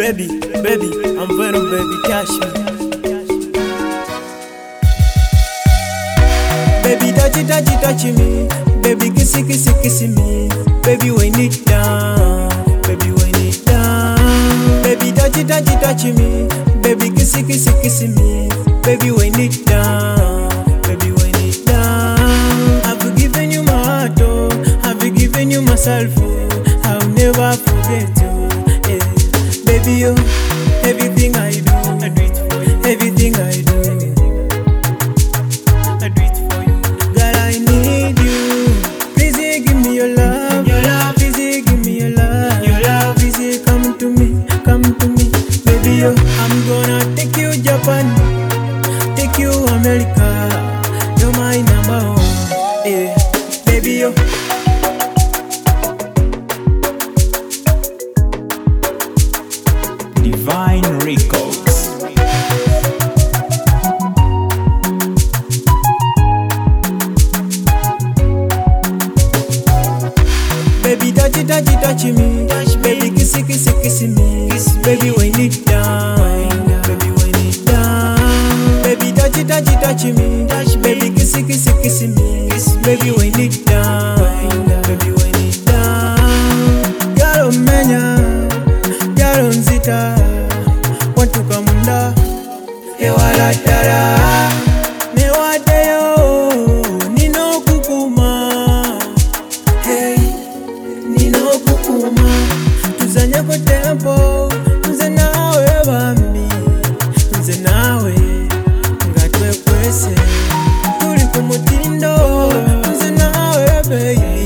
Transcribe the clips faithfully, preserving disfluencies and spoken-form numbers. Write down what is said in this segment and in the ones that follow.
Baby, baby, I'm venom, baby, catch me. Baby, touch it, touch it, touch me. Baby, kiss it, kiss it, kiss me. Baby, when it down. Baby, when it down. Baby, touch it, touch it, touch me. Baby, kiss it, kiss it, kiss me. Baby, when it down. Baby, when it down. I've given you my heart, oh. I've given you myself, oh. I'll never forget you. Baby, oh, everything I do, I do it for you. Everything I do, I do it for you. Girl, I need you. Please give me your love, your love. Please give me your love, your love. Please come to me, come to me. Baby, oh, I'm gonna take you Japan, take you America. You're my number one, yeah. Baby, oh. Divine Records. Baby, touch it, touch it, touch me. Touch baby, kiss it, kiss it, kiss me. Kiss baby, when it down. Baby, when it down. Baby, touch it, touch it, touch me. Touch baby, kiss it, kiss it, kiss me. Kiss baby, when it down. Baby, when it down. Girl, menya, girl, nzita. Want to come under? Ewala tara. Me wate yo, nino kukuma. Hey, nino kukuma. Tuzanye kwa tempo, nze nawe bambi, nze nawe ngatwe kwese. Tuli kumutindo, nze nawe baby.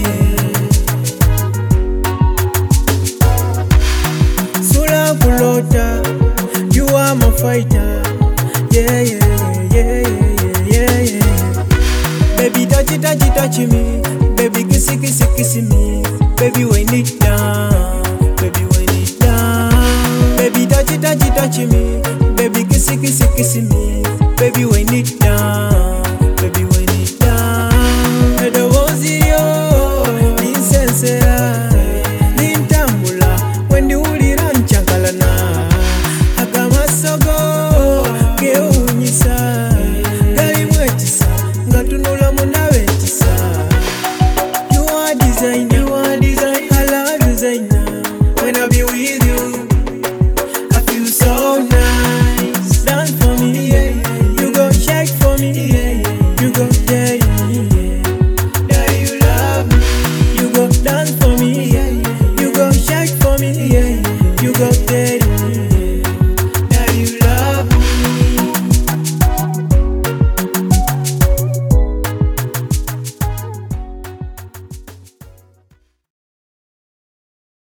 Sula kulota, you are my fighter. Yeah, yeah, yeah, yeah, yeah, yeah. Baby, touch it, touch it, touch me. Baby, kiss it, kiss it, kiss me. Baby, when it down. Baby, when it down. Baby, touch it, touch it, touch me. Baby, kiss it, kiss it, kiss me. Baby, when it